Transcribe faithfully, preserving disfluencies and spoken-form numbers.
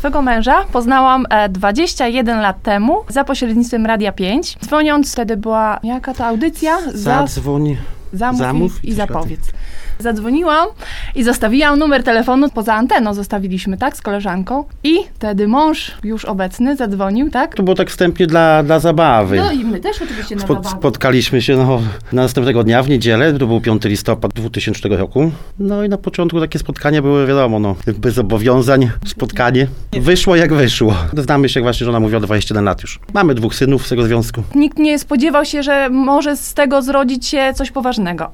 swego męża poznałam e, dwadzieścia jeden lat temu za pośrednictwem Radia pięć. Dzwoniąc, wtedy była jaka to audycja? Zadzwoń. Zamów, Zamów i, i zapowiedz. Zadzwoniłam i zostawiłam numer telefonu poza anteną, zostawiliśmy, tak, z koleżanką. I wtedy mąż już obecny zadzwonił, tak? To było tak wstępnie dla, dla zabawy. No i my też oczywiście na Spo, zabawę. spotkaliśmy się no, następnego dnia w niedzielę, to był piątego listopada dwutysięcznego roku. No i na początku takie spotkania były, wiadomo, no, bez zobowiązań, spotkanie. Wyszło jak wyszło. Znamy się, jak właśnie żona mówiła, dwadzieścia jeden lat już. Mamy dwóch synów z tego związku. Nikt nie spodziewał się, że może z tego zrodzić się coś poważnego.